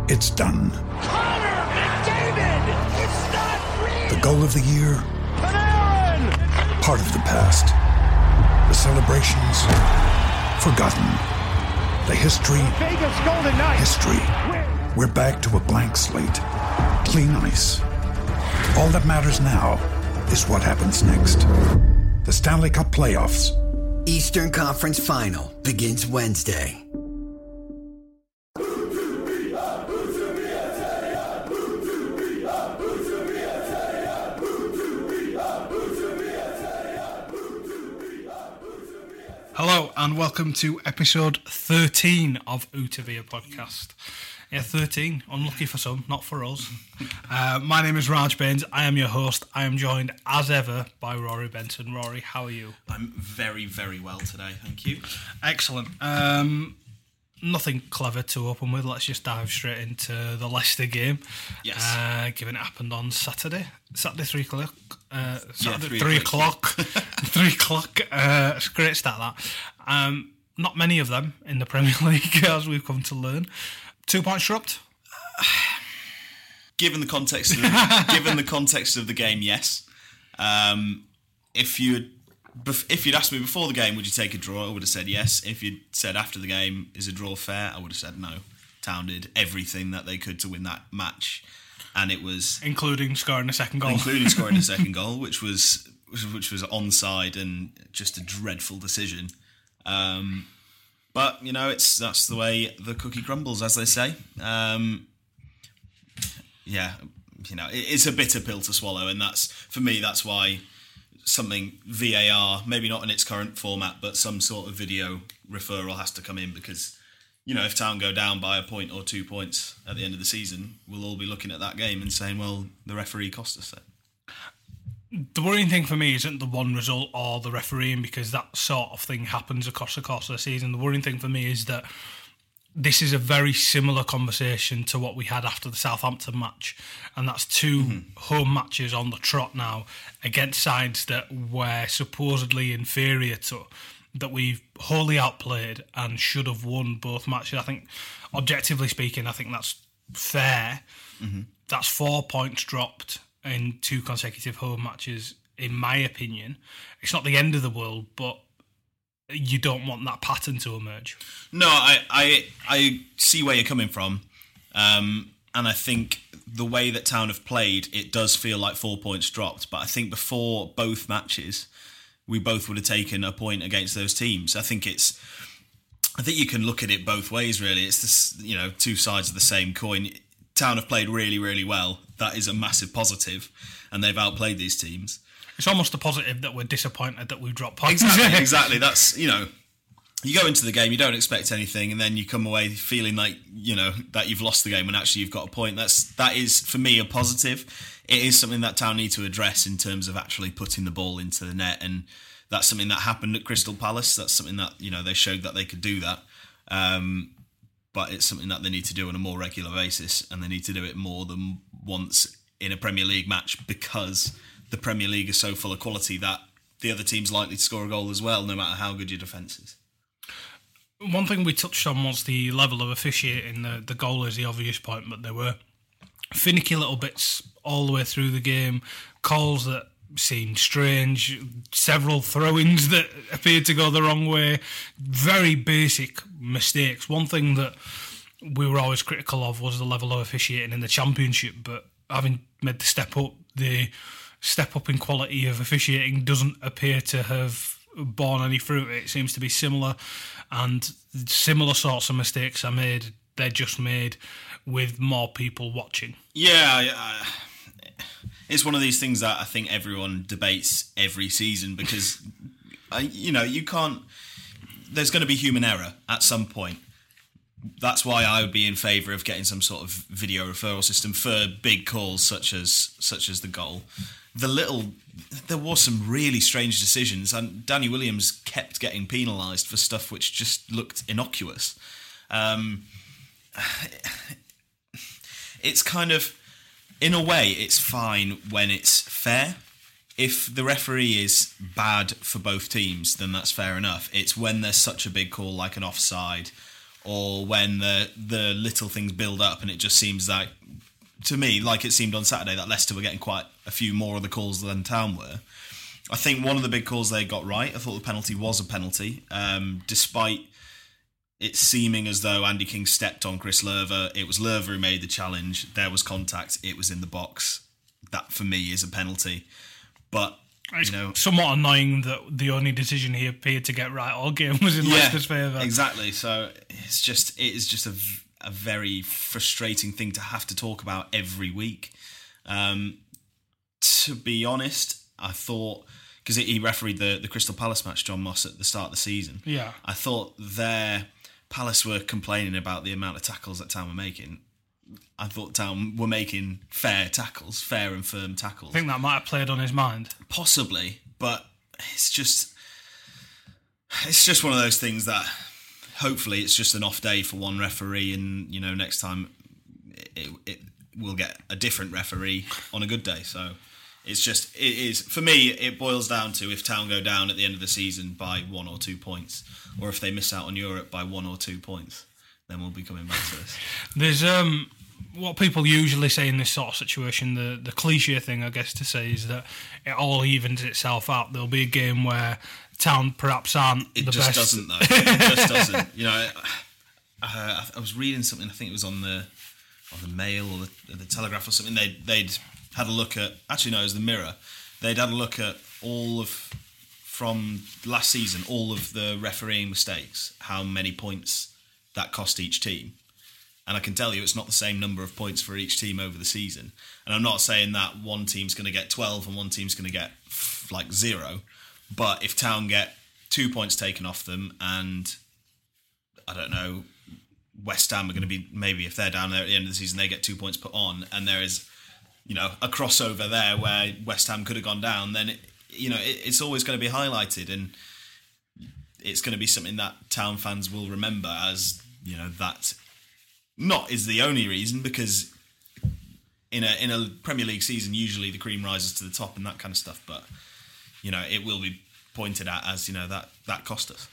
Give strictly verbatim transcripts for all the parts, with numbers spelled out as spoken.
It's done. Connor McDavid! It's not real! The goal of the year? Panarin! Part of the past. The celebrations? Forgotten. The history? Vegas Golden Knights! History. We're back to a blank slate. Clean ice. All that matters now is what happens next. The Stanley Cup Playoffs. Eastern Conference Final begins Wednesday. Hello and welcome to episode thirteen of Utavia podcast. Yeah, thirteen. Unlucky for some, not for us. Uh, my name is Raj Baines. I am your host. I am joined, as ever, by Rory Benson. Rory, how are you? I'm very, very well today, thank you. Excellent. Um, nothing clever to open with. Let's just dive straight into the Leicester game. Yes. Uh, given it happened on Saturday. Saturday, three o'clock. Uh, Saturday, yeah, three, three o'clock. o'clock. three o'clock. Uh, it's a great start, that. Um, not many of them in the Premier League, as we've come to learn. Two points dropped. Given the context, of the, given the context of the game, yes. Um, if you if you'd asked me before the game, would you take a draw? I would have said yes. If you'd said after the game, is a draw fair? I would have said no. Town did everything that they could to win that match, and it was including scoring a second goal, including scoring a second goal, which was which was onside and just a dreadful decision. Um, But, you know, it's that's the way the cookie crumbles, as they say. Um, yeah, you know, it, it's a bitter pill to swallow, and that's, for me, that's why something V A R, maybe not in its current format, but some sort of video referral has to come in, because, you know, if Town go down by a point or two points at the end of the season, we'll all be looking at that game and saying, well, the referee cost us that. The worrying thing for me isn't the one result or the refereeing, because that sort of thing happens across the course of the season. The worrying thing for me is that this is a very similar conversation to what we had after the Southampton match, and that's two mm-hmm. home matches on the trot now against sides that we're supposedly inferior to, that we've wholly outplayed and should have won both matches. I think, objectively speaking, I think that's fair. Mm-hmm. That's four points dropped in two consecutive home matches, in my opinion. It's not the end of the world, but you don't want that pattern to emerge. No, I I, I see where you're coming from, um, and I think the way that Town have played, it does feel like four points dropped, but I think before both matches, we both would have taken a point against those teams. I think it's, I think you can look at it both ways, really. It's this, you know, two sides of the same coin. Town have played really, really well. That is a massive positive, and they've outplayed these teams. It's almost a positive that we're disappointed that we've dropped points. Exactly, exactly. That's, you know, you go into the game, you don't expect anything, and then you come away feeling like, you know, that you've lost the game when actually you've got a point. That's that is, for me, a positive. It is something that Town need to address in terms of actually putting the ball into the net, and that's something that happened at Crystal Palace. That's something that, you know, they showed that they could do that. Um, but it's something that they need to do on a more regular basis, and they need to do it more than once in a Premier League match, because the Premier League is so full of quality that the other team's likely to score a goal as well, no matter how good your defence is. One thing we touched on was the level of officiating. The, the goal is the obvious point, but there were finicky little bits all the way through the game, calls that seemed strange, several throw-ins that appeared to go the wrong way, very basic mistakes. One thing that we were always critical of was the level of officiating in the Championship, but having made the step up, the step up in quality of officiating doesn't appear to have borne any fruit. It seems to be similar, and similar sorts of mistakes are made. They're just made with more people watching. Yeah, yeah. It's one of these things that I think everyone debates every season, because, you know, you can't... There's going to be human error at some point. That's why I would be in favour of getting some sort of video referral system for big calls such as such as the goal. The little... There was some really strange decisions, and Danny Williams kept getting penalised for stuff which just looked innocuous. Um, it's kind of... In a way, it's fine when it's fair. If the referee is bad for both teams, then that's fair enough. It's when there's such a big call like an offside or when the the little things build up and it just seems like, to me, like it seemed on Saturday, that Leicester were getting quite a few more of the calls than Town were. I think one of the big calls they got right, I thought the penalty was a penalty, um, despite it seeming as though Andy King stepped on Chris Lerver. It was Lerver who made the challenge. There was contact. It was in the box. That, for me, is a penalty. But, it's you know... somewhat annoying that the only decision he appeared to get right all game was in yeah, Leicester's favour. Exactly. So it's just, it is just a, a very frustrating thing to have to talk about every week. Um, to be honest, I thought... Because he refereed the, the Crystal Palace match, John Moss, at the start of the season. Yeah. I thought their Palace were complaining about the amount of tackles that Town were making. I thought Town were making fair tackles, fair and firm tackles. I think that might have played on his mind. Possibly, but it's just it's just one of those things that hopefully it's just an off day for one referee, and you know next time it, it will get a different referee on a good day. So it's just it is for me. It boils down to if Town go down at the end of the season by one or two points, or if they miss out on Europe by one or two points, then we'll be coming back to this. There's um what people usually say in this sort of situation, the, the cliche thing, I guess, to say is that it all evens itself out. There'll be a game where Town perhaps aren't it the just best. Doesn't, though. It just doesn't. You know, I, I was reading something, I think it was on the on the Mail or the, the Telegraph or something, they'd, they'd had a look at, actually no, it was the Mirror, they'd had a look at all of, from last season, all of the refereeing mistakes, how many points that cost each team. And I can tell you it's not the same number of points for each team over the season. And I'm not saying that one team's going to get twelve and one team's going to get like zero. But if Town get two points taken off them and, I don't know, West Ham are going to be, maybe if they're down there at the end of the season, they get two points put on, and there is, you know, a crossover there where West Ham could have gone down, then, it, you know, it, it's always going to be highlighted, and it's going to be something that Town fans will remember as, you know, that not is the only reason, because in a in a Premier League season, usually the cream rises to the top and that kind of stuff, but, you know, it will be pointed at as, you know, that, that cost us.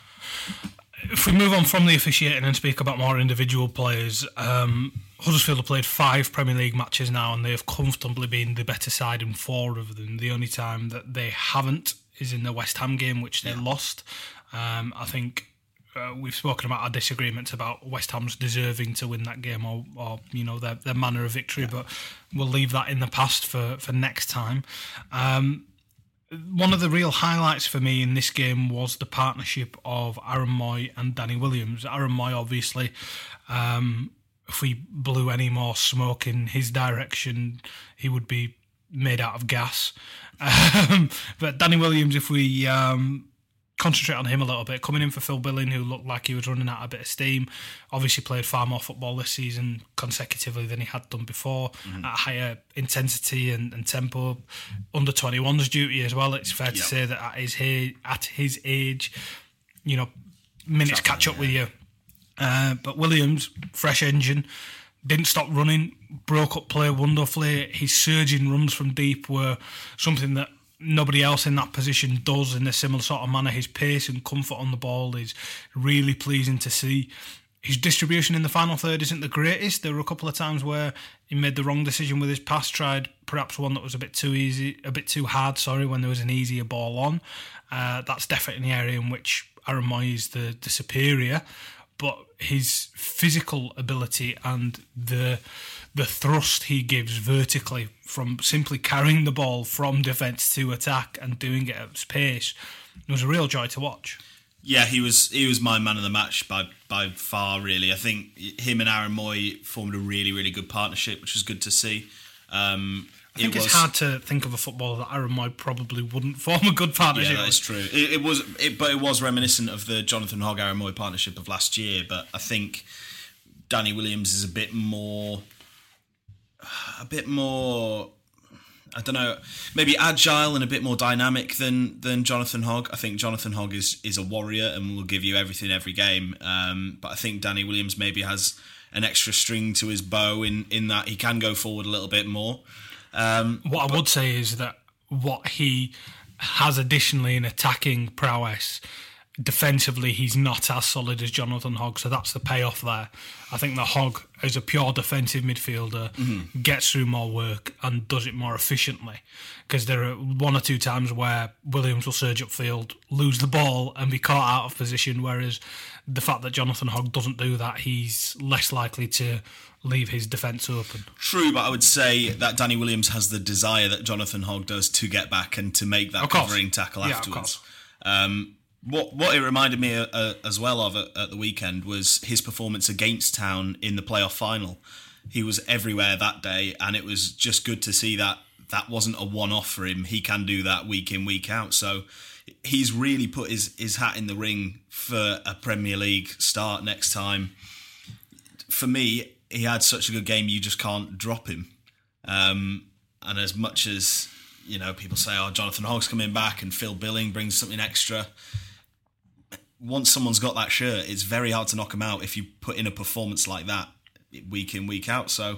If we move on from the officiating and speak about more individual players, um, Huddersfield have played five Premier League matches now, and they have comfortably been the better side in four of them. The only time that they haven't is in the West Ham game, which they yeah. lost. Um, I think uh, we've spoken about our disagreements about West Ham's deserving to win that game, or, or you know, their, their manner of victory, yeah. but we'll leave that in the past for, for next time. Um, One of the real highlights for me in this game was the partnership of Aaron Moy and Danny Williams. Aaron Moy, obviously, um, if we blew any more smoke in his direction, he would be made out of gas. Um, but Danny Williams, if we um, concentrate on him a little bit, coming in for Phil Billing, who looked like he was running out a bit of steam, obviously played far more football this season consecutively than he had done before, mm-hmm. at higher intensity and, and tempo, under twenty-ones duty as well. It's fair yep. to say that at his, at his age, you know, minutes Traveling, catch up yeah. with you. Uh, but Williams, fresh engine, didn't stop running, broke up play wonderfully. His surging runs from deep were something that nobody else in that position does in a similar sort of manner. His pace and comfort on the ball is really pleasing to see. His distribution in the final third isn't the greatest. There were a couple of times where he made the wrong decision with his pass, tried perhaps one that was a bit too easy, a bit too hard, sorry, when there was an easier ball on. Uh, that's definitely an area in which Aaron Moy is the, the superior. But his physical ability and the the thrust he gives vertically from simply carrying the ball from defence to attack and doing it at pace, it was a real joy to watch. Yeah, he was he was my man of the match by by far, really. I think him and Aaron Moy formed a really, really good partnership, which was good to see. Um, I think it it's was, hard to think of a footballer that Aaron Moy probably wouldn't form a good partnership. Yeah, that is true. It, it was, it, but it was reminiscent of the Jonathan Hogg Aaron Moy partnership of last year. But I think Danny Williams is a bit more, a bit more. I don't know, maybe agile and a bit more dynamic than than Jonathan Hogg. I think Jonathan Hogg is is a warrior and will give you everything every game. Um, but I think Danny Williams maybe has an extra string to his bow in in that he can go forward a little bit more. Um, what but, I would say is that what he has additionally in attacking prowess defensively, he's not as solid as Jonathan Hogg, so that's the payoff there. I think that Hogg, as a pure defensive midfielder, mm-hmm. gets through more work and does it more efficiently. Because there are one or two times where Williams will surge upfield, lose the ball, and be caught out of position, whereas the fact that Jonathan Hogg doesn't do that, he's less likely to leave his defence open. True, but I would say that Danny Williams has the desire that Jonathan Hogg does to get back and to make that covering tackle yeah, afterwards. Um, what what it reminded me uh, as well of at, at the weekend was his performance against Town in the playoff final. He was everywhere that day, and it was just good to see that that wasn't a one-off for him. He can do that week in, week out. So he's really put his, his hat in the ring for a Premier League start next time. For me, he had such a good game, you just can't drop him. Um, and as much as, you know, people say, oh, Jonathan Hogg's coming back and Phil Billing brings something extra, once someone's got that shirt, it's very hard to knock him out if you put in a performance like that week in, week out. So,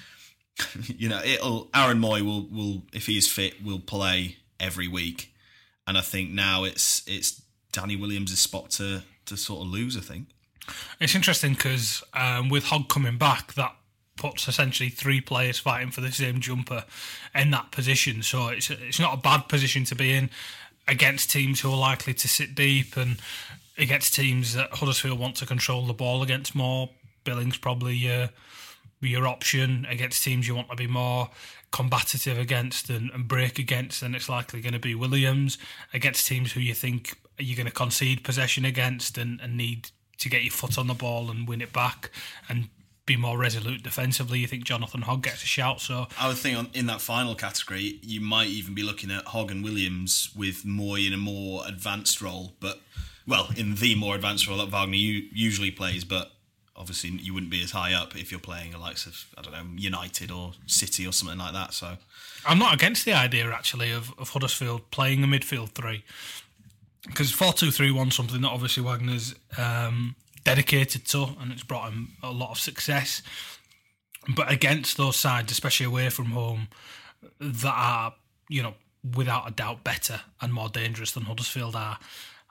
you know, it'll Aaron Moy will, will if he is fit, will play every week. And I think now it's it's Danny Williams' spot to, to sort of lose, I think. It's interesting because um, with Hogg coming back, that puts essentially three players fighting for the same jumper in that position. So it's it's not a bad position to be in against teams who are likely to sit deep and against teams that Huddersfield want to control the ball against more. Billing's probably your, your option against teams you want to be more combative against and, and break against, and it's likely going to be Williams against teams who you think you're going to concede possession against and, and need to get your foot on the ball and win it back and be more resolute defensively. You think Jonathan Hogg gets a shout. So I would think on, in that final category, you might even be looking at Hogg and Williams with Moy in a more advanced role, but well, in the more advanced role that Wagner u- usually plays, but obviously you wouldn't be as high up if you're playing the likes of, I don't know, United or City or something like that. So I'm not against the idea, actually, of, of Huddersfield playing a midfield three, because four two three one something that obviously Wagner's um, dedicated to, and it's brought him a lot of success. But against those sides, especially away from home, that are, you know, without a doubt better and more dangerous than Huddersfield are,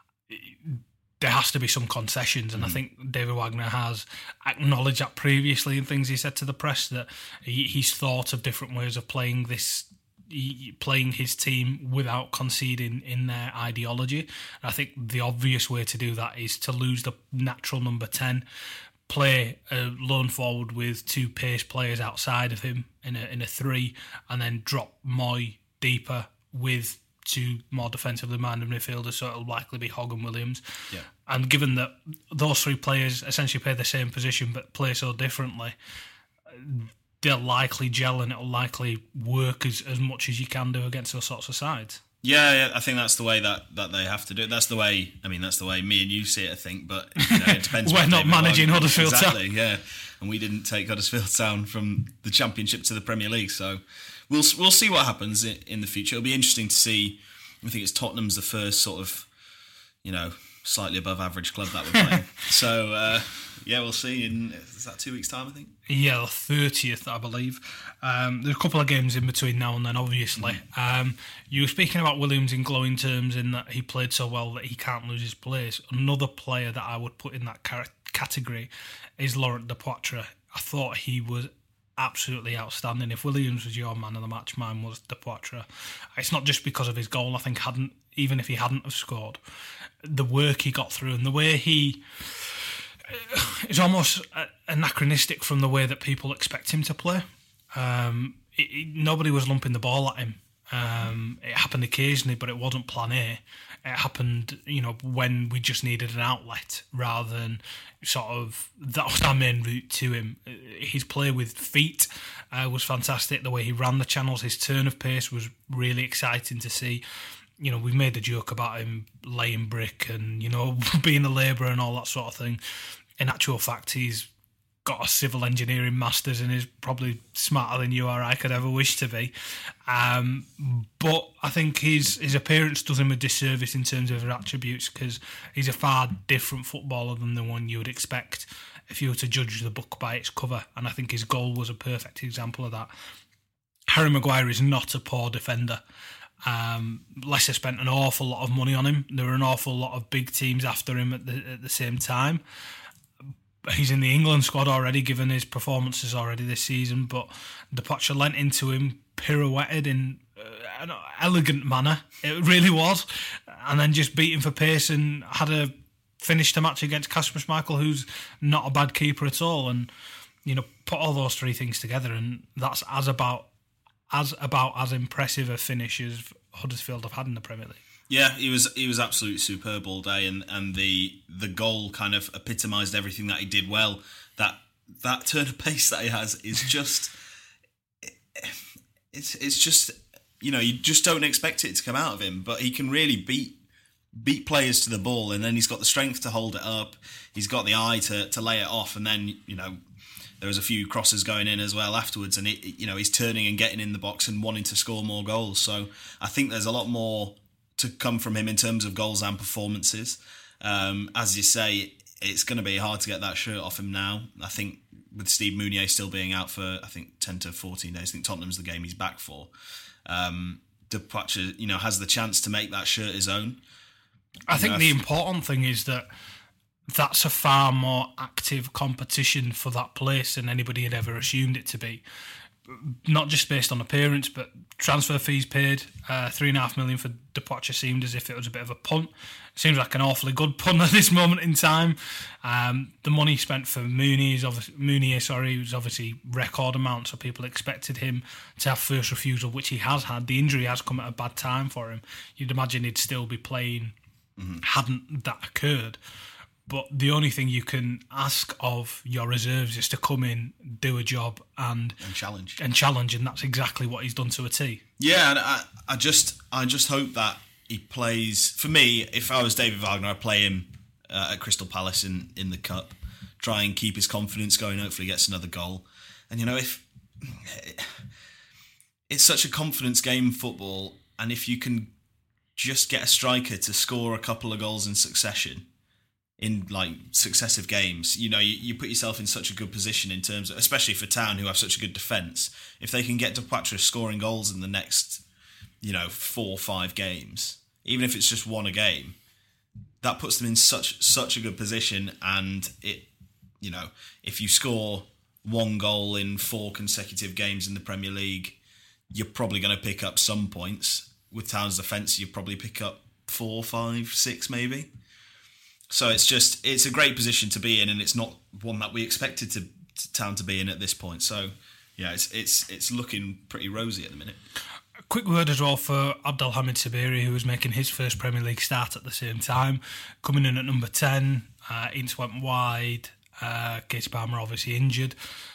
there has to be some concessions, and mm. I think David Wagner has acknowledged that previously in things he said to the press, that he, he's thought of different ways of playing this, playing his team without conceding in their ideology. And I think the obvious way to do that is to lose the natural number ten, play a lone forward with two pace players outside of him in a in a three, and then drop Moy deeper with two more defensively minded midfielders, so it'll likely be Hogg and Williams. Yeah. And given that those three players essentially play the same position but play so differently, they'll likely gel and it'll likely work as, as much as you can do against those sorts of sides. Yeah, yeah, I think that's the way that, that they have to do it. That's the way, I mean, that's the way me and you see it, I think, but you know, it depends. We're not managing Huddersfield Town. Exactly, yeah. And we didn't take Huddersfield Town from the Championship to the Premier League, so we'll we'll see what happens in, in the future. It'll be interesting to see. I think it's Tottenham's the first sort of, you know, slightly above average club that we're playing. So, uh, yeah, we'll see in, is that two weeks' time, I think? Yeah, the thirtieth, I believe. Um, there's a couple of games in between now and then, obviously. Mm. Um, you were speaking about Williams in glowing terms in that he played so well that he can't lose his place. Another player that I would put in that category is Laurent Depoitre. I thought he was absolutely outstanding. If Williams was your man of the match, mine was Depoitre. It's not just because of his goal. I think hadn't even if he hadn't have scored, the work he got through and the way he is almost anachronistic from the way that people expect him to play. Um, it, it, nobody was lumping the ball at him. Um, it happened occasionally, but it wasn't plan A. It happened, you know, when we just needed an outlet rather than sort of, that was our main route to him. His play with feet uh, was fantastic. The way he ran the channels, his turn of pace was really exciting to see. You know, we made the joke about him laying brick and, you know, being a labourer and all that sort of thing. In actual fact, he's got a civil engineering master's and is probably smarter than you or I could ever wish to be. Um, but I think his his appearance does him a disservice in terms of his attributes, because he's a far different footballer than the one you would expect if you were to judge the book by its cover. And I think his goal was a perfect example of that. Harry Maguire is not a poor defender. Um, Leicester spent an awful lot of money on him. There were an awful lot of big teams after him at the at the same time. He's in the England squad already, given his performances already this season. But Depoitre lent into him, pirouetted in uh, an elegant manner. It really was, and then just beat him for pace and had a finished the match against Kasper Schmeichel, who's not a bad keeper at all. And you know, put all those three things together, and that's as about as about as impressive a finish as Huddersfield have had in the Premier League. Yeah, he was he was absolutely superb all day, and, and the the goal kind of epitomised everything that he did well. That that turn of pace that he has is just it's it's just you know, you just don't expect it to come out of him, but he can really beat beat players to the ball, and then he's got the strength to hold it up. He's got the eye to to lay it off, and then you know. There was a few crosses going in as well afterwards, and it, you know he's turning and getting in the box and wanting to score more goals. So I think there's a lot more to come from him in terms of goals and performances. Um, as you say, it's going to be hard to get that shirt off him now. I think with Steve Mounier still being out for I think ten to fourteen days. I think Tottenham's the game he's back for. Um, Depoitre, you know, has the chance to make that shirt his own. I think know, the if, important thing is that. That's a far more active competition for that place than anybody had ever assumed it to be. Not just based on appearance, but transfer fees paid. Uh, three and a half million for Depoitre seemed as if it was a bit of a punt. Seems like an awfully good punt at this moment in time. Um, the money spent for Mounier is obviously Mounier, sorry, was obviously record amount, so people expected him to have first refusal, which he has had. The injury has come at a bad time for him. You'd imagine he'd still be playing mm-hmm. hadn't that occurred. But the only thing you can ask of your reserves is to come in, do a job, and and challenge, and challenge, and that's exactly what he's done to a T. Yeah, and I, I just, I just hope that he plays. For me, if I was David Wagner, I'd play him uh, at Crystal Palace in, in the cup, try and keep his confidence going. Hopefully, he gets another goal. And you know, if it's such a confidence game, football, and if you can just get a striker to score a couple of goals in succession. In like successive games, you know, you, you put yourself in such a good position in terms of, especially for Town who have such a good defence. If they can get Depoitre scoring goals in the next, you know, four or five games, even if it's just one a game, that puts them in such such a good position. And it, you know, if you score one goal in four consecutive games in the Premier League, you're probably going to pick up some points. With Town's defence, you probably pick up four, five, six, maybe. So it's just, it's a great position to be in, and it's not one that we expected to, to Town to be in at this point. So, yeah, it's it's it's looking pretty rosy at the minute. A quick word as well for Abdelhamid Sabiri, who was making his first Premier League start at the same time, coming in at number ten. Uh, Ince went wide. Uh, Keita Palmer obviously injured.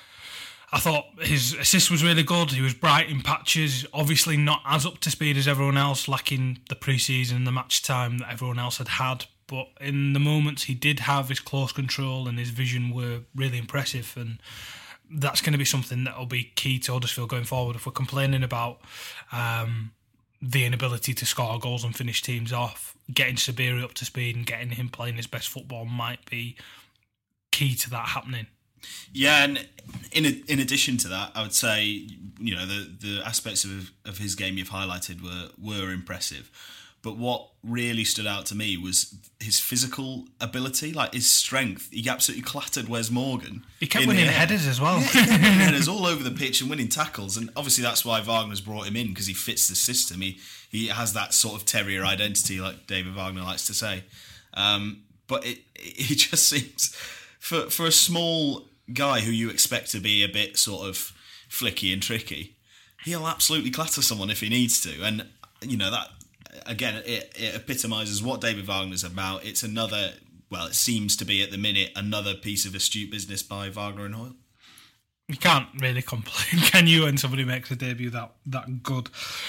I thought his assist was really good. He was bright in patches. Obviously not as up to speed as everyone else, lacking the pre-season and the match time that everyone else had had. But in the moments he did have, his close control and his vision were really impressive, and that's going to be something that will be key to Huddersfield going forward. If we're complaining about um, the inability to score goals and finish teams off, getting Sabiri up to speed and getting him playing his best football might be key to that happening. Yeah, and in in addition to that, I would say, you know, the, the aspects of of his game you've highlighted were were impressive. But what really stood out to me was his physical ability, like his strength. He absolutely clattered Wes Morgan. He kept winning headers as well. Yeah, he kept winning headers all over the pitch and winning tackles. And obviously that's why Wagner's brought him in, because he fits the system. He he has that sort of terrier identity, like David Wagner likes to say. Um, but it, it he just seems, for for a small guy who you expect to be a bit sort of flicky and tricky, he'll absolutely clatter someone if he needs to. And, you know, that... Again, it, it epitomises what David Wagner's about. It's another, well, it seems to be at the minute, another piece of astute business by Wagner and Hoyle. You can't really complain, can you, when somebody makes a debut that, that good?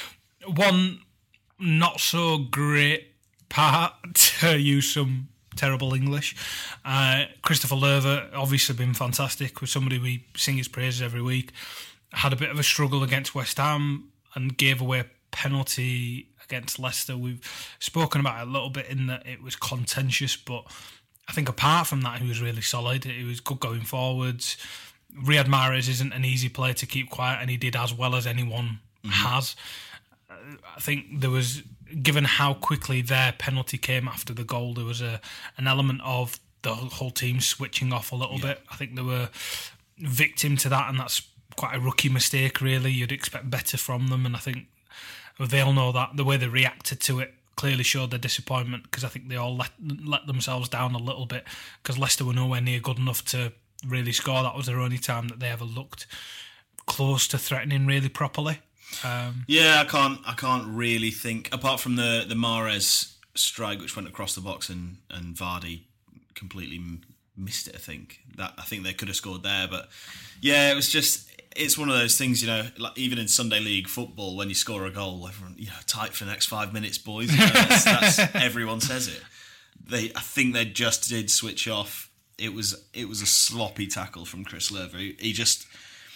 One not so great part, to use some terrible English. Uh, Christopher Löwe, obviously been fantastic, with somebody we sing his praises every week. Had a bit of a struggle against West Ham and gave away a penalty against Leicester. We've spoken about it a little bit in that it was contentious, but I think apart from that, he was really solid. He was good going forwards. Riyad Mahrez isn't an easy player to keep quiet, and he did as well as anyone mm-hmm. has. I think there was, given how quickly their penalty came after the goal, there was a an element of the whole team switching off a little yeah. bit. I think they were victim to that, and that's quite a rookie mistake, really. You'd expect better from them, and I think they all know that. The way they reacted to it clearly showed their disappointment, because I think they all let, let themselves down a little bit, because Leicester were nowhere near good enough to really score. That was their only time that they ever looked close to threatening really properly. Um, yeah, I can't I can't really think, apart from the, the Mahrez strike which went across the box and, and Vardy completely missed it, I think. That I think they could have scored there, but yeah, it was just, it's one of those things, you know, like even in Sunday League football, when you score a goal, everyone, you know, tight for the next five minutes, boys. You know, that's, that's, everyone says it. They, I think they just did switch off. It was it was a sloppy tackle from Chris Löwe. He, he just,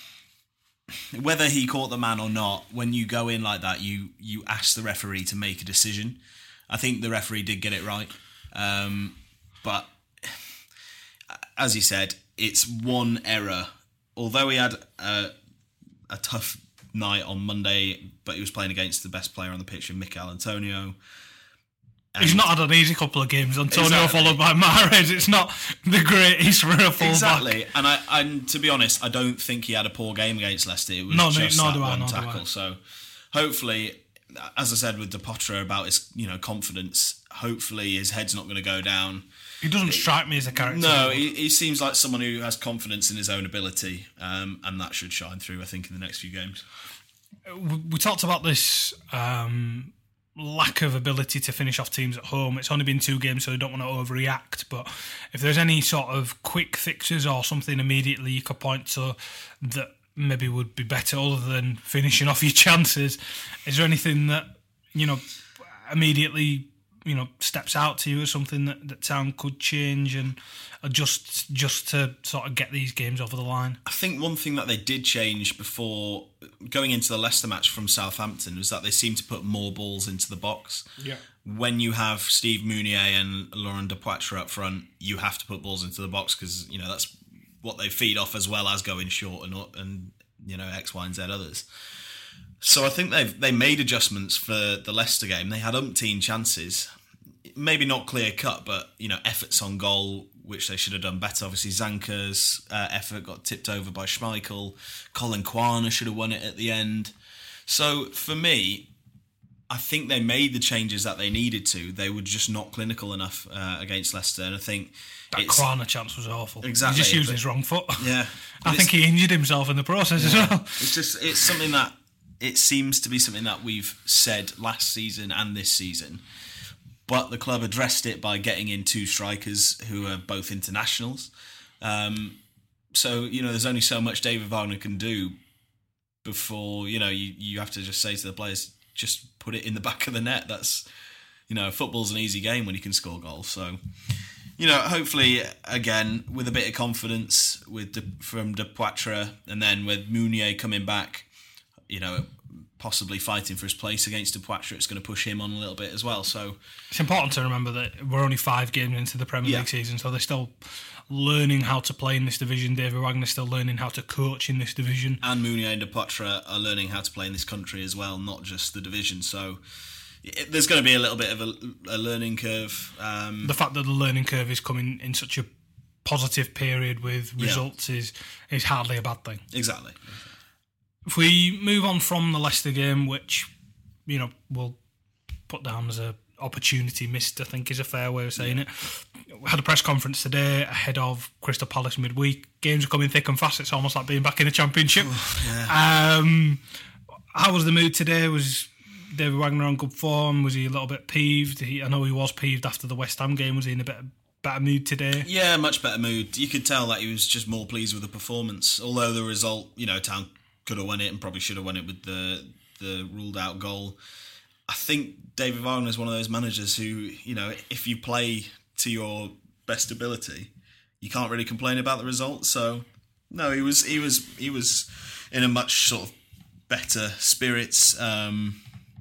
whether he caught the man or not, when you go in like that, you you ask the referee to make a decision. I think the referee did get it right, um, but as you said, it's one error. Although he had a, a tough night on Monday, but he was playing against the best player on the pitch, in Mikel Antonio. And he's not had an easy couple of games. Antonio exactly. followed by Mahrez. It's not the greatest for a fullback. Exactly. And I, and to be honest, I don't think he had a poor game against Leicester. It was no, just no, that do I, one no, tackle. So hopefully, as I said with De Potre about his, you know, confidence, hopefully his head's not going to go down. He doesn't strike me as a character. No, he, he seems like someone who has confidence in his own ability, um, and that should shine through, I think, in the next few games. We, we talked about this um, lack of ability to finish off teams at home. It's only been two games, so I don't want to overreact, but if there's any sort of quick fixes or something immediately you could point to that maybe would be better other than finishing off your chances, is there anything that, you know, immediately, you know, steps out to you as something that, that Town could change and adjust just to sort of get these games over the line? I think one thing that they did change before going into the Leicester match from Southampton was that they seemed to put more balls into the box. Yeah. When you have Steve Mounier and Laurent Depoitre up front, you have to put balls into the box because, you know, that's what they feed off, as well as going short and, and you know, X, Y and Z others. So I think they've they made adjustments for the Leicester game. They had umpteen chances, maybe not clear cut, but you know, efforts on goal which they should have done better. Obviously, Zanka's uh, effort got tipped over by Schmeichel. Colin Kwana should have won it at the end. So for me, I think they made the changes that they needed to. They were just not clinical enough uh, against Leicester, and I think that Kwana chance was awful. Exactly, he just used but, his wrong foot. Yeah, I think he injured himself in the process yeah, as well. It's just it's something that it seems to be something that we've said last season and this season, but the club addressed it by getting in two strikers who are both internationals. Um, so you know, there's only so much David Wagner can do before you know you you have to just say to the players, just put it in the back of the net. That's, you know, football's an easy game when you can score goals. So, you know, hopefully, again, with a bit of confidence with De, from De Poitre, and then with Mounier coming back, you know, possibly fighting for his place against De Poitre, it's going to push him on a little bit as well. So it's important to remember that we're only five games into the Premier yeah. League season, so they're still learning how to play in this division. David Wagner's still learning how to coach in this division. And Mounier and De Poitre are learning how to play in this country as well, not just the division. So it, there's going to be a little bit of a, a learning curve. Um, the fact that the learning curve is coming in such a positive period with results yeah. is is hardly a bad thing. Exactly. If we move on from the Leicester game, which, you know, we'll put down as a opportunity missed, I think is a fair way of saying it. We had a press conference today ahead of Crystal Palace midweek. Games are coming thick and fast. It's almost like being back in the Championship. yeah. Um, how was the mood today? Was David Wagner on good form? Was he a little bit peeved? He, I know he was peeved after the West Ham game. Was he in a bit better mood today? Yeah, much better mood. You could tell that he was just more pleased with the performance. Although the result, you know, Town could have won it and probably should have won it with the the ruled out goal. I think David Wagner is one of those managers who, you know, if you play to your best ability, you can't really complain about the result. So, no, he was he was he was in a much sort of better spirits. Um,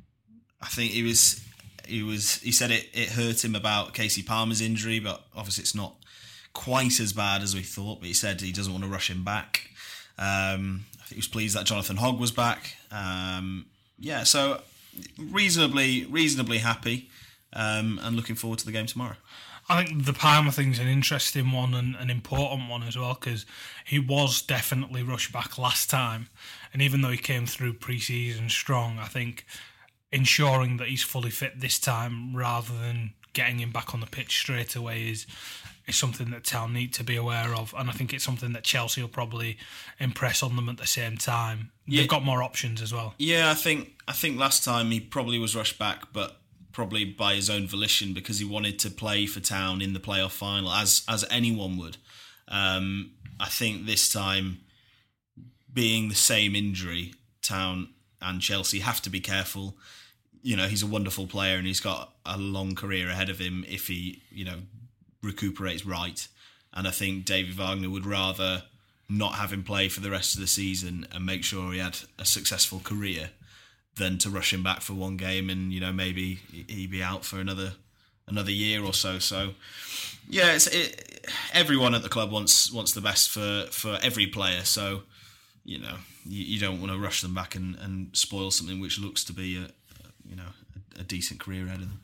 I think he was he was he said it it hurt him about Casey Palmer's injury, but obviously it's not quite as bad as we thought. But he said he doesn't want to rush him back. Um, I think he was pleased that Jonathan Hogg was back. Um, yeah, so. reasonably reasonably happy, um, and looking forward to the game tomorrow. I think the Palmer thing's an interesting one and an important one as well, because he was definitely rushed back last time, and even though he came through pre-season strong, I think ensuring that he's fully fit this time rather than getting him back on the pitch straight away is is something that Town need to be aware of, and I think it's something that Chelsea will probably impress on them at the same time. Yeah. They've got more options as well. Yeah, I think I think last time he probably was rushed back, but probably by his own volition, because he wanted to play for Town in the playoff final, as as anyone would. Um, I think this time, being the same injury, Town and Chelsea have to be careful. You know, he's a wonderful player and he's got a long career ahead of him if he, you know, recuperates right. And I think David Wagner would rather not have him play for the rest of the season and make sure he had a successful career than to rush him back for one game and, you know, maybe he'd be out for another another year or so. So, yeah, it's, it, everyone at the club wants wants the best for, for every player. So, you know, you, you don't want to rush them back and, and spoil something which looks to be a, a you know a, a decent career ahead of them.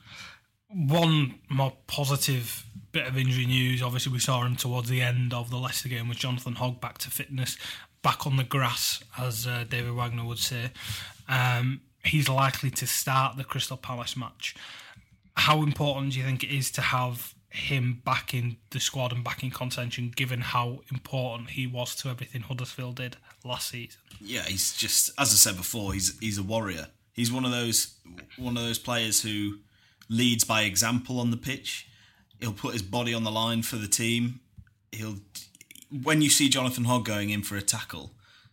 One more positive bit of injury news, obviously we saw him towards the end of the Leicester game, with Jonathan Hogg back to fitness, back on the grass, as uh, David Wagner would say. Um, he's likely to start the Crystal Palace match. How important do you think it is to have him back in the squad and back in contention, given how important he was to everything Huddersfield did last season? Yeah, he's just, as I said before, he's he's a warrior. He's one of those one of those players who leads by example on the pitch. He'll put his body on the line for the team. He'll, when you see Jonathan Hogg going in for a tackle,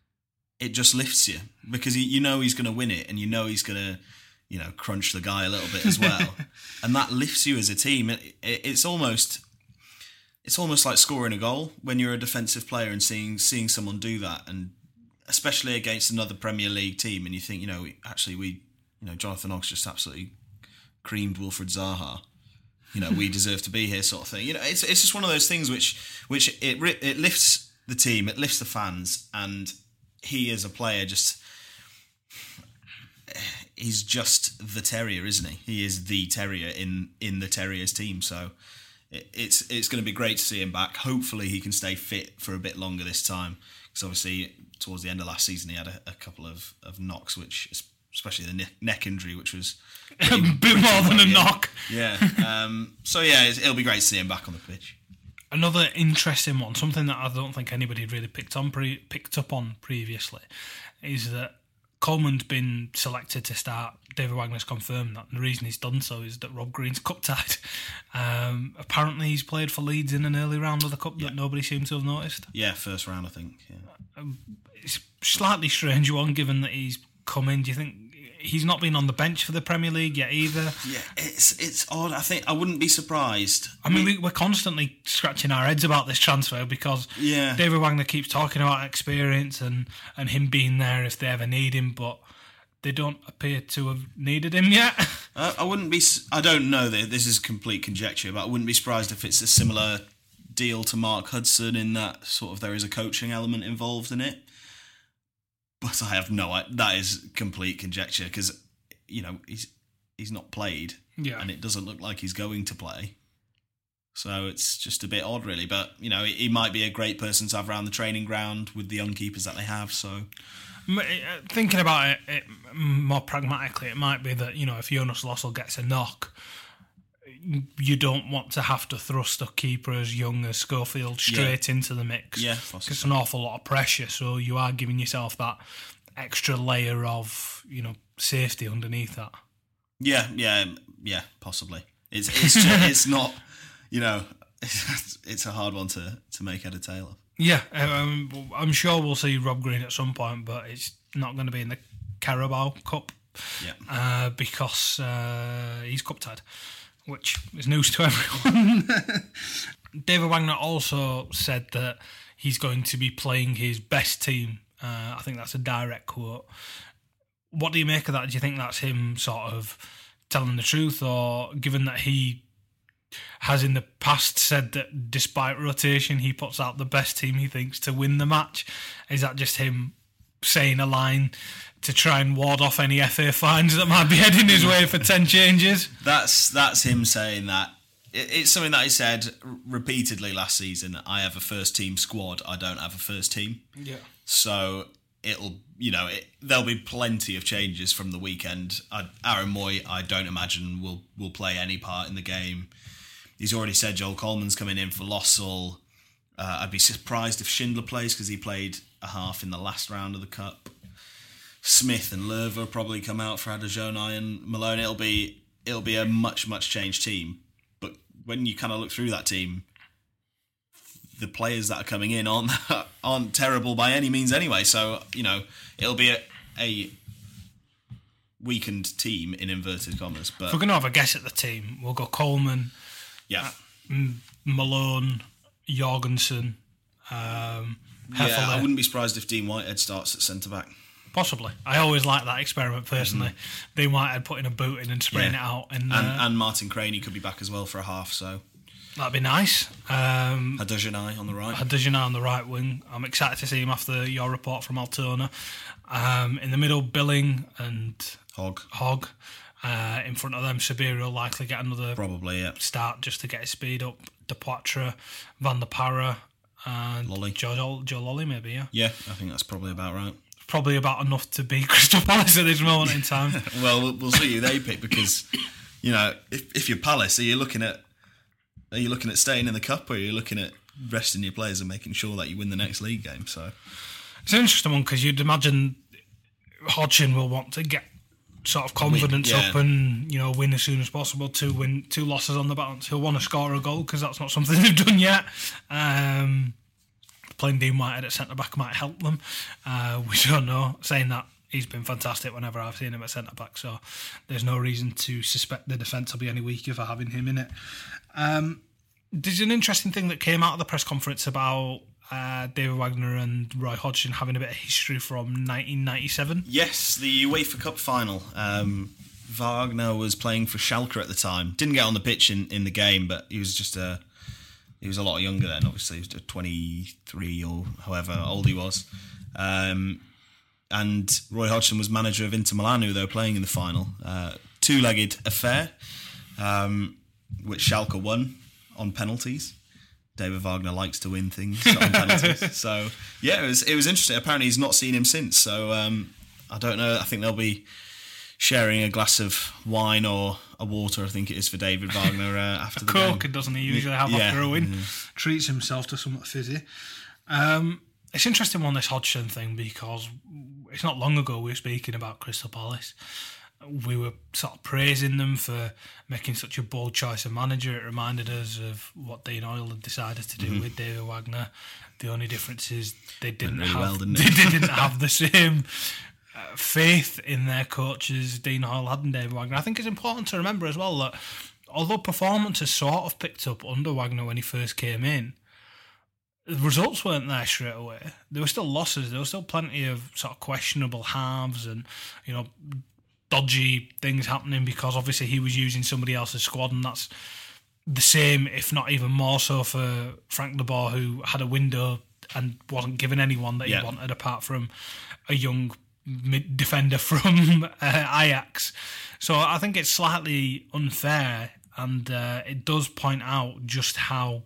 it just lifts you, because he, you know he's going to win it, and you know he's going to, you know, crunch the guy a little bit as well, and that lifts you as a team. It, it, it's almost, it's almost like scoring a goal when you're a defensive player and seeing seeing someone do that, and especially against another Premier League team, and you think, you know, actually we, you know, Jonathan Hogg's just absolutely creamed Wilfred Zaha. You know, we deserve to be here, sort of thing. You know, it's it's just one of those things which which it it lifts the team, it lifts the fans, and he as a player just, he's just the Terrier, isn't he? He is the Terrier in, in the Terriers team. So it, it's it's going to be great to see him back. Hopefully he can stay fit for a bit longer this time, because obviously towards the end of last season he had a, a couple of, of knocks, which, especially the ne- neck injury, which was a bit more than a yeah. knock. Yeah. Um, so yeah, it's, it'll be great to see him back on the pitch. Another interesting one, something that I don't think anybody had really picked on pre- picked up on previously, is that Coleman's been selected to start. David Wagner's confirmed that, and the reason he's done so is that Rob Green's cup tied. Um, apparently, he's played for Leeds in an early round of the cup yeah. that nobody seemed to have noticed. Yeah, first round, I think. Yeah. Um, it's a slightly strange one, given that he's come in. Do you think he's not been on the bench for the Premier League yet either? Yeah, it's it's odd. I think I wouldn't be surprised. I mean, we, we're constantly scratching our heads about this transfer, because yeah. David Wagner keeps talking about experience and, and him being there if they ever need him, but they don't appear to have needed him yet. uh, I wouldn't be. I don't know. This is complete conjecture, but I wouldn't be surprised if it's a similar deal to Mark Hudson, in that sort of there is a coaching element involved in it. But I have no. That is complete conjecture, because, you know, he's he's not played, yeah, and it doesn't look like he's going to play. So it's just a bit odd, really. But, you know, he might be a great person to have around the training ground with the young keepers that they have. So, thinking about it, it more pragmatically, it might be that, you know, if Jonas Lossell gets a knock, you don't want to have to thrust a keeper as young as Schofield straight yeah. into the mix. Yeah, possibly. It's an awful lot of pressure, so you are giving yourself that extra layer of, you know, safety underneath that. Yeah, yeah, yeah, possibly. It's it's just, it's not, you know, it's, it's a hard one to, to make head or tail of. Yeah, um, I'm sure we'll see Rob Green at some point, but it's not going to be in the Carabao Cup. Yeah, uh, because uh, he's cup tied, which is news to everyone. David Wagner also said that he's going to be playing his best team. Uh, I think that's a direct quote. What do you make of that? Do you think that's him sort of telling the truth, or given that he has in the past said that despite rotation he puts out the best team he thinks to win the match, is that just him saying a line to try and ward off any F A fines that might be heading his way for ten changes. That's that's him saying that. It, it's something that he said repeatedly last season. I have a first team squad. I don't have a first team. Yeah. So it'll, you know, it, there'll be plenty of changes from the weekend. I, Aaron Moy, I don't imagine will will play any part in the game. He's already said Joel Coleman's coming in for Lossell. Uh, I'd be surprised if Schindler plays because he played a half in the last round of the Cup. Smith and Lerver will probably come out for Adejonai and Malone. It'll be it'll be a much much changed team. But when you kind of look through that team, the players that are coming in aren't aren't terrible by any means anyway. So you know it'll be a, a weakened team in inverted commas. But if we're going to have a guess at the team, we'll go Coleman, yeah, M- Malone, Jorgensen, um, yeah. I wouldn't be surprised if Dean Whitehead starts at centre back. Possibly. I always like that experiment personally. Mm-hmm. Dean Whitehead putting a boot in and spraying yeah. it out. And, and, uh, and Martin Craney could be back as well for a half, so... That'd be nice. Um, Adejonai on the right. Adejonai on the right wing. I'm excited to see him after your report from Altona. Um, in the middle, Billing and... Hogg. Hogg. Uh, in front of them, Sabiri will likely get another Probably, yeah. start just to get his speed up. De Poitre, Van der Parra, and Lolly. Joe, Joe Lolly, maybe, yeah? Yeah, I think that's probably about right. Probably about enough to beat Crystal Palace at this moment in time. Well, well, we'll see who they pick because, you know, if if you're Palace, are you looking at are you looking at staying in the cup, or are you looking at resting your players and making sure that you win the next league game? So it's an interesting one because you'd imagine Hodgson will want to get sort of confidence yeah. up and you know win as soon as possible. Two win, two losses on the balance. He'll want to score a goal because that's not something they've done yet. Um, Playing Dean Whitehead at centre-back might help them. Uh, we don't know. Saying that, he's been fantastic whenever I've seen him at centre-back, so there's no reason to suspect the defence will be any weaker for having him in it. Um, there's an interesting thing that came out of the press conference about uh, David Wagner and Roy Hodgson having a bit of history from nineteen ninety-seven. Yes, the UEFA Cup final. Um, Wagner was playing for Schalke at the time. Didn't get on the pitch in, in the game, but he was just a... He was a lot younger then, obviously. He was twenty-three or however old he was. Um, and Roy Hodgson was manager of Inter Milan, who they were playing in the final. Uh, two-legged affair, um, which Schalke won on penalties. David Wagner likes to win things on penalties. So, yeah, it was it was interesting. Apparently he's not seen him since. So, um, I don't know. I think they'll be sharing a glass of wine or a water, I think it is, for David Wagner uh, after a the Coke, game. Doesn't he usually have yeah. after a win? Yeah. Treats himself to something fizzy. Um, it's interesting on this Hodgson thing because it's not long ago we were speaking about Crystal Palace. We were sort of praising them for making such a bold choice of manager. It reminded us of what Dean Hoyle had decided to do mm-hmm. with David Wagner. The only difference is they didn't really have well, didn't they didn't have the same uh, faith in their coaches Dean Hoyle had in David Wagner. I think it's important to remember as well that although performances sort of picked up under Wagner when he first came in, the results weren't there straight away. There were still losses. There were still plenty of sort of questionable halves and, you know, dodgy things happening because obviously he was using somebody else's squad, and that's the same, if not even more so, for Frank de Boer, who had a window and wasn't given anyone that yeah. he wanted apart from a young mid defender from uh, Ajax. So I think it's slightly unfair, and uh, it does point out just how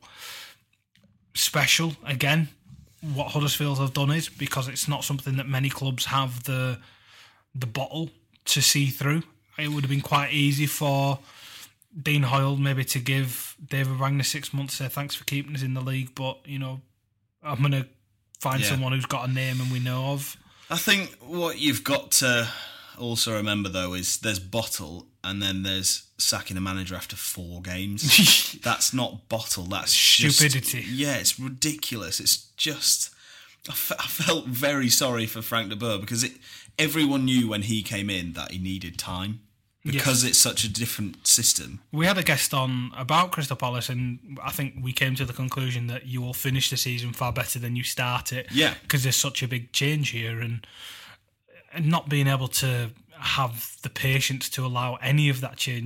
special, again, what Huddersfield have done is, because it's not something that many clubs have the the bottle to see through. It would have been quite easy for Dean Hoyle maybe to give David Wagner six months, say thanks for keeping us in the league, but, you know, I'm going to find yeah. someone who's got a name and we know of. I think what you've got to also remember, though, is there's bottle and then there's sacking a manager after four games. That's not bottle. That's stupidity. Just, yeah, it's ridiculous. It's just... I, f- I felt very sorry for Frank de Boer because it, everyone knew when he came in that he needed time because yes. it's such a different system. We had a guest on about Crystal Palace, and I think we came to the conclusion that you will finish the season far better than you start it. Yeah. Because there's such a big change here, and, and not being able to have the patience to allow any of that change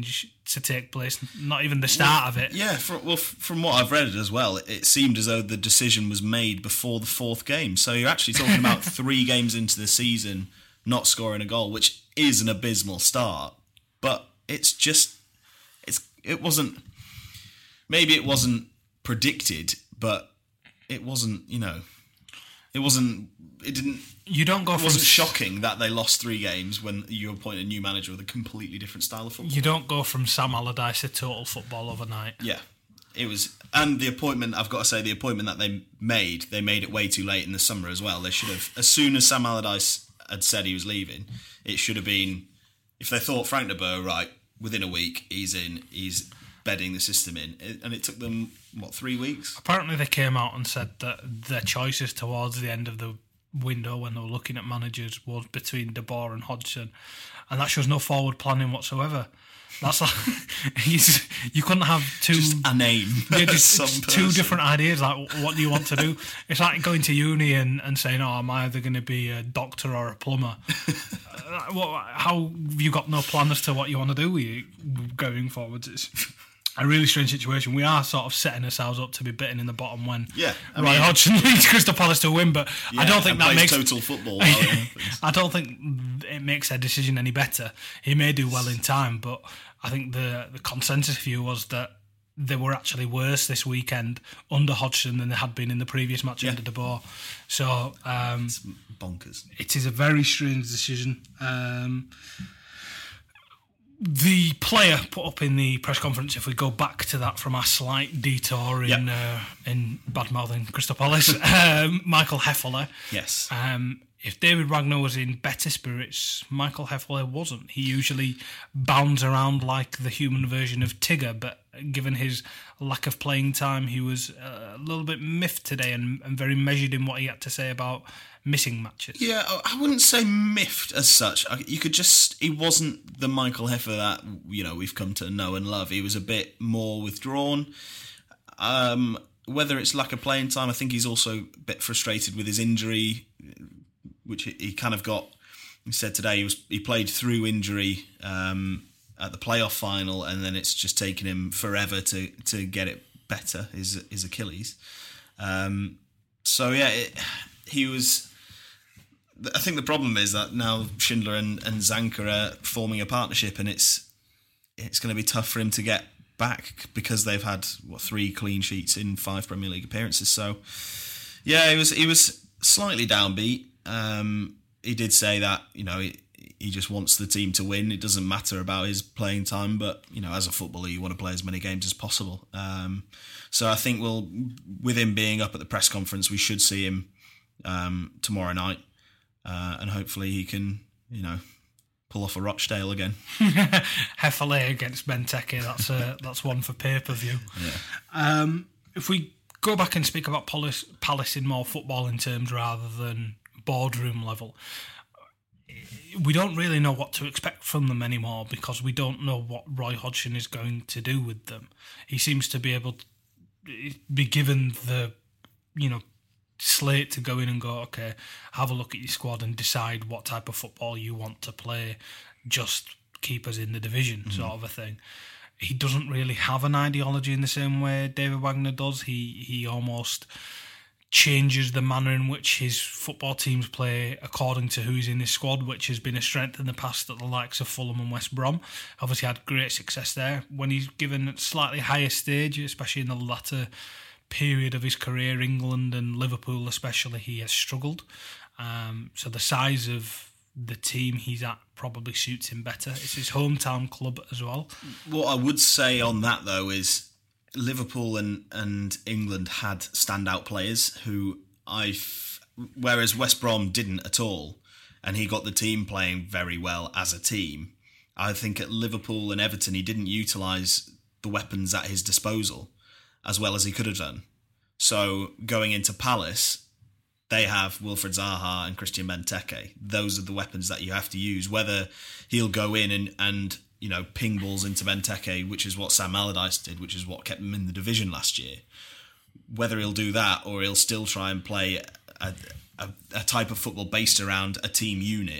to take place, not even the start well, of it. Yeah, from, well, from what I've read as well, it seemed as though the decision was made before the fourth game. So you're actually talking about three games into the season not scoring a goal, which is an abysmal start. But it's just, it's it wasn't, maybe it wasn't predicted, but it wasn't, you know, it wasn't, it didn't, You don't go it from wasn't shocking that they lost three games when you appoint a new manager with a completely different style of football. You don't go from Sam Allardyce to total football overnight. Yeah, it was, and the appointment, I've got to say, the appointment that they made, they made it way too late in the summer as well. They should have, as soon as Sam Allardyce had said he was leaving, it should have been, if they thought Frank de Boer, right, within a week, he's in, he's bedding the system in, and it took them, what, three weeks? Apparently they came out and said that their choices towards the end of the window when they were looking at managers was between De Boer and Hodgson, and that shows no forward planning whatsoever. That's like he's, you couldn't have two just a name, yeah, just two different ideas. Like, what do you want to do? It's like going to uni and, and saying, "Oh, I'm either going to be a doctor or a plumber." uh, what, how have you got no plan as to what you want to do with you going forwards? It's a really strange situation. We are sort of setting ourselves up to be bitten in the bottom when yeah, I Roy mean, Hodgson leads Crystal Palace to win, but yeah, I don't think that makes total football. While it happens. I don't think it makes their decision any better. He may do well in time, but I think the the consensus view was that they were actually worse this weekend under Hodgson than they had been in the previous match yeah. under De Boer. So um, it's bonkers. It is a very strange decision. Um, The player put up in the press conference, if we go back to that from our slight detour in yep. uh, in bad-mouthing Crystal Palace, um, Michael Hefele. Yes. Um, if David Wagner was in better spirits, Michael Hefele wasn't. He usually bounds around like the human version of Tigger, but given his lack of playing time, he was a little bit miffed today and, and very measured in what he had to say about missing matches. Yeah, I wouldn't say miffed as such. You could just, he wasn't the Michael Hefele that, you know, we've come to know and love. He was a bit more withdrawn. Um, whether it's lack of playing time, I think he's also a bit frustrated with his injury, which he kind of got. He said today he was he played through injury um, at the playoff final, and then it's just taken him forever to to get it better. His his Achilles. Um, so yeah, it, he was. I think the problem is that now Schindler and, and Zanka are forming a partnership, and it's it's going to be tough for him to get back because they've had what three clean sheets in five Premier League appearances. So yeah, he was he was slightly downbeat. Um, he did say that you know he, he just wants the team to win. It doesn't matter about his playing time, but you know as a footballer you want to play as many games as possible. Um, so I think we'll with him being up at the press conference, we should see him um, tomorrow night. Uh, and hopefully he can, you know, pull off a Rochdale again. Hefele against Benteke, that's a, that's one for pay-per-view. Yeah. Um, if we go back and speak about Palace, Palace in more footballing terms rather than boardroom level, we don't really know what to expect from them anymore because we don't know what Roy Hodgson is going to do with them. He seems to be able to be given the, you know, slate to go in and go, okay, have a look at your squad and decide what type of football you want to play, just keep us in the division, mm-hmm. sort of a thing. He doesn't really have an ideology in the same way David Wagner does. He he almost changes the manner in which his football teams play according to who's in his squad, which has been a strength in the past at the likes of Fulham and West Brom. Obviously had great success there. When he's given a slightly higher stage, especially in the latter period of his career, England and Liverpool especially, he has struggled. Um, so the size of the team he's at probably suits him better. It's his hometown club as well. What I would say on that though is Liverpool and, and England had standout players who I, whereas West Brom didn't at all, and he got the team playing very well as a team. I think at Liverpool and Everton he didn't utilise the weapons at his disposal as well as he could have done. So going into Palace, they have Wilfried Zaha and Christian Benteke. Those are the weapons that you have to use. Whether he'll go in and, and you know ping balls into Benteke, which is what Sam Allardyce did, which is what kept him in the division last year. Whether he'll do that or he'll still try and play a, a, a type of football based around a team unit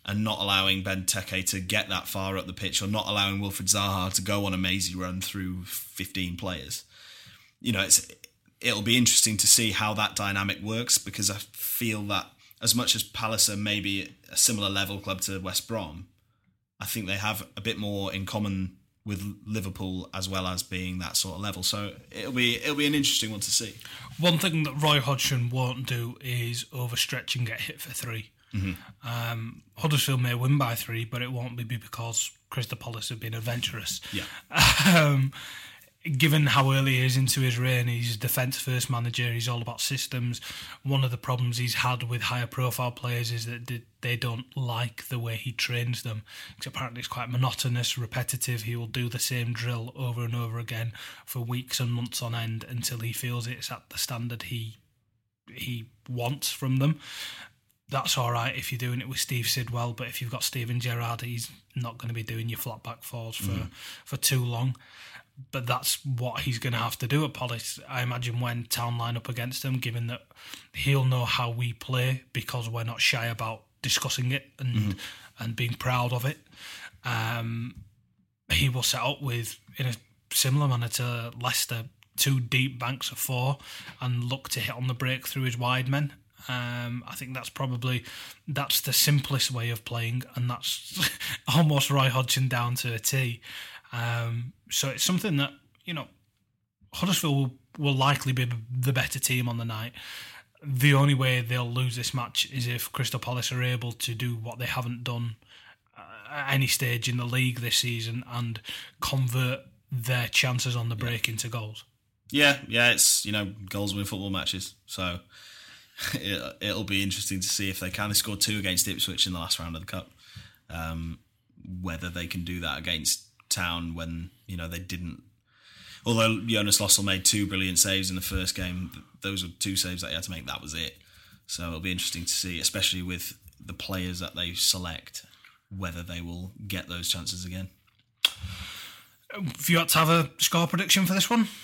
and not allowing Benteke to get that far up the pitch, or not allowing Wilfried Zaha to go on a mazy run through fifteen players. You know, it's it'll be interesting to see how that dynamic works, because I feel that as much as Palace are maybe a similar level club to West Brom, I think they have a bit more in common with Liverpool as well as being that sort of level. So it'll be it'll be an interesting one to see. One thing that Roy Hodgson won't do is overstretch and get hit for three. Mm-hmm. Um, Huddersfield may win by three, but it won't be because Crystal Palace have been adventurous. Yeah. um, given how early he is into his reign, he's a defence-first manager, he's all about systems. One of the problems he's had with higher-profile players is that they don't like the way he trains them, because apparently it's quite monotonous, repetitive. He will do the same drill over and over again for weeks and months on end until he feels it's at the standard he he wants from them. That's all right if you're doing it with Steve Sidwell, but if you've got Steven Gerrard, he's not going to be doing your flat back fours for, mm. for too long. But that's what he's going to have to do at Palace, I imagine, when Town line up against him, given that he'll know how we play because we're not shy about discussing it and mm-hmm. and being proud of it. Um, he will set up with, in a similar manner to Leicester, two deep banks of four and look to hit on the break through his wide men. Um, I think that's probably that's the simplest way of playing, and that's almost Roy Hodgson down to a T. Um, so it's something that, you know, Huddersfield will, will likely be the better team on the night. The only way they'll lose this match is if Crystal Palace are able to do what they haven't done at any stage in the league this season and convert their chances on the break yeah. into goals. Yeah, yeah, it's, you know, goals win football matches. So it, it'll be interesting to see if they can. They scored two against Ipswich in the last round of the Cup. Um, whether they can do that against Town when, you know, they didn't. Although Jonas Lossell made two brilliant saves in the first game, those were two saves that he had to make. That was it. So it'll be interesting to see, especially with the players that they select, whether they will get those chances again. Have you had to have a score prediction for this one?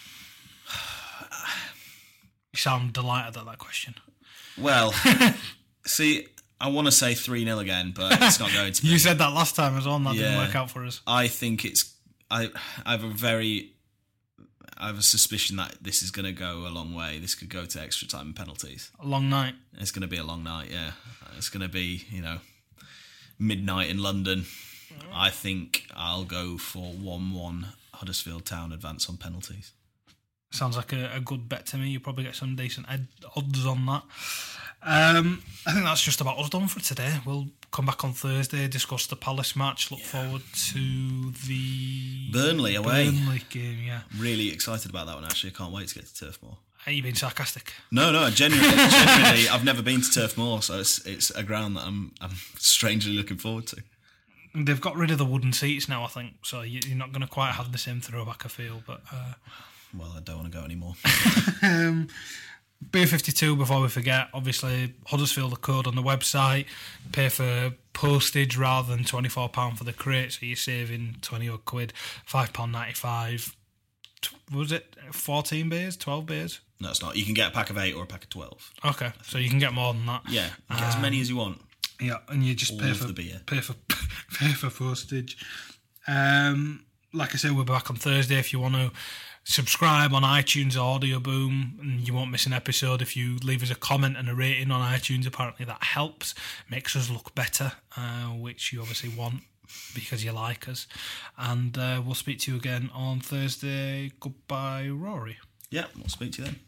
You sound delighted at that question. Well, see, I want to say three nil again, but it's not going to be. You said that last time as well, and that yeah, didn't work out for us. I think it's... I, I have a very... I have a suspicion that this is going to go a long way. This could go to extra time and penalties. A long night. It's going to be a long night, yeah. It's going to be, you know, midnight in London. I think I'll go for one one Huddersfield Town advance on penalties. Sounds like a, a good bet to me. You'll probably get some decent ed- odds on that. Um, I think that's just about us done for today. We'll come back on Thursday, discuss the Palace match. Look yeah. forward to the Burnley away Burnley game. Yeah, really excited about that one. Actually, I can't wait to get to Turf Moor. Are you being sarcastic? No, no, genuinely, genuinely, I've never been to Turf Moor, so it's it's a ground that I'm I'm strangely looking forward to. They've got rid of the wooden seats now, I think, so you're not going to quite have the same throwback, I feel. But uh, well, I don't want to go anymore. um, Beer fifty-two, before we forget, obviously Huddersfield, the code on the website, pay for postage rather than twenty-four pounds for the crate, so you're saving twenty odd quid, five pounds ninety-five. Was it fourteen beers, twelve beers? No, it's not. You can get a pack of eight or a pack of twelve. Okay, so you can get more than that. Yeah, you get um, as many as you want. Yeah, and you just All pay of for the beer. pay for pay for postage. Um, like I said, we're back on Thursday. If you want to subscribe on iTunes or Audio Boom, and you won't miss an episode if you leave us a comment and a rating on iTunes. Apparently that helps, makes us look better, uh, which you obviously want because you like us. And uh, we'll speak to you again on Thursday. Goodbye, Rory. Yeah, we'll speak to you then.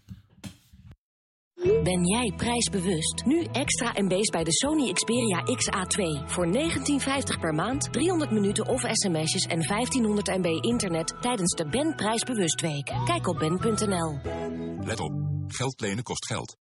Ben jij prijsbewust? Nu extra M B's bij de Sony Xperia X A twee. Voor negentien vijftig per maand, driehonderd minuten of sms'jes en vijftienhonderd M B internet tijdens de Ben Prijsbewust Week. Kijk op ben punt n l. Let op, geld lenen kost geld.